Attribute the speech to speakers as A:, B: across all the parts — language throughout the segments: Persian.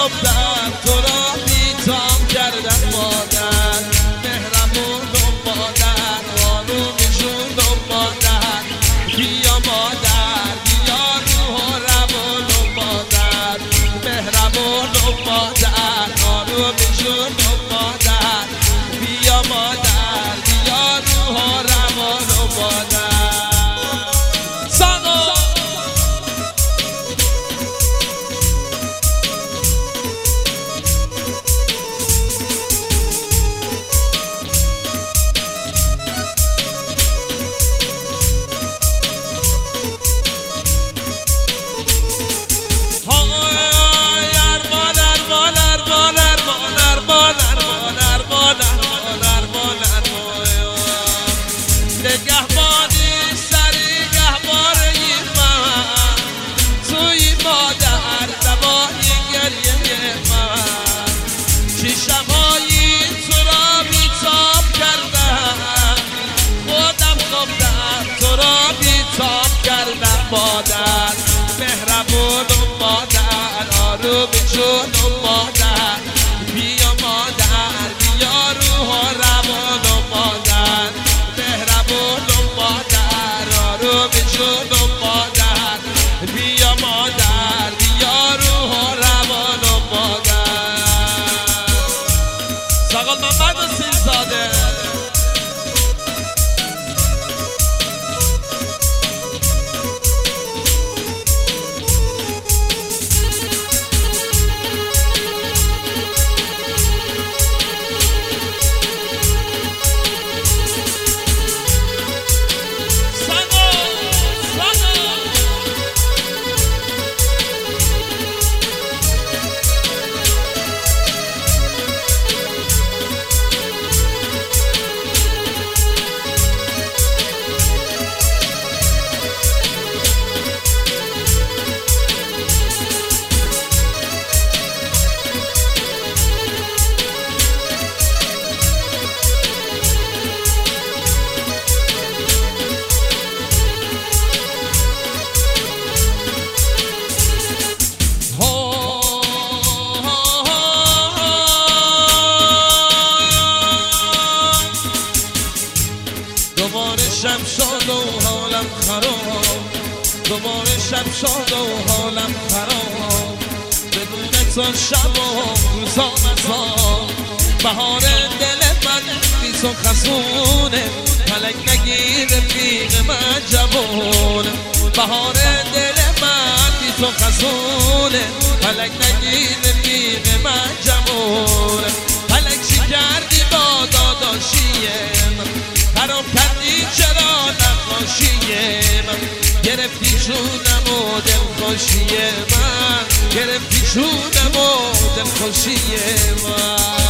A: گفتم تو را بی‌تاب کردم مادر، مهرمون و مادر، آرومشون و مادر، بیا مادر بیا روح و روان و مادر، مهرمون و مادر، آرومشون و مادر، بیا مادر بیا روح و روان و مادر. نگهبانی سری گهباره من، توی مادر دوای گریه من، شیشمهایی تو را بی‌تاب کردم، خودم گفتم تو را بی‌تاب کردم مادر، مهربون و مادر، آرومشون و مادر، بیا مادر بیا روح و روان و مادر، مهربون و مادر، آرومشون و مادر، بیا مادر بیا روح و روان و مادر. ساقل محمد حسین‌زاده دوباره شب شد و حالم خراب، دوباره شب شد و حالم خراب، بدون تو شب و روزا مزار، بهار دل من بی تو خزونه، فلک نگیر رفیق من جوونه، بهار دل من بی تو خزونه، فلک نگیر رفیق من جوونه، فلک چی کردی با داداشی من، خراب کردی چرا نقاشی من، گرفتی جونم و دلخوشی من، گرفتی جونم و دلخوشی من.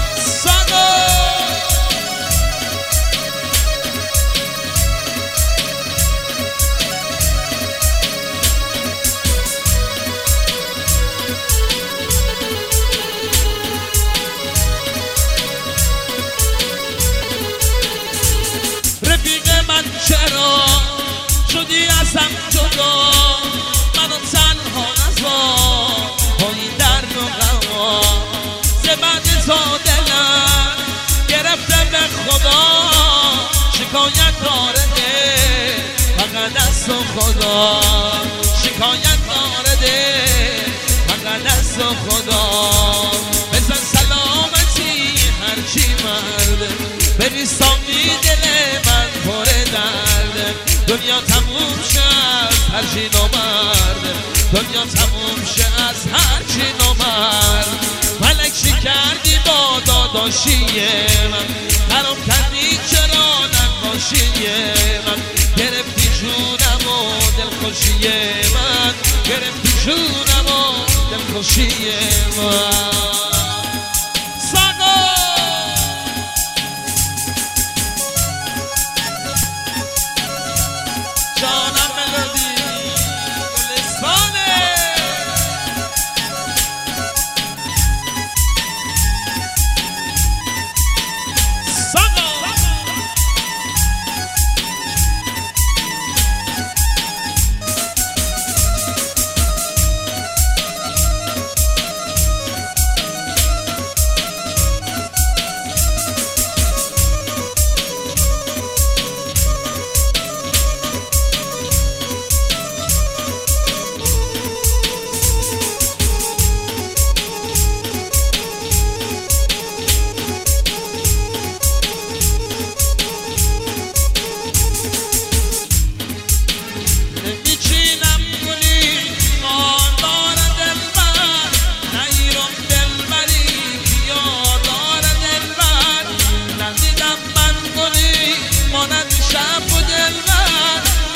A: چرا شدی ازم جدا، منو تنها نذار پای درد و غم، زبان تو دلم گرفته به خدا، شکایت دارده فقط از تو خدا، شکایت دارده فقط از تو خدا، بزن سلامتی هرچی مرده، بریستانی دل من پر درده، دنیا تموم شه از هر چی نامرده، دنیا تموم شه از هر چی نامرد، فلک چی کردی با داداشی من، خراب کردی چرا نقاشی من، گرفتی جونم و دلخوشی من، گرفتی جونم و دلخوشی من.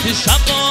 A: که شب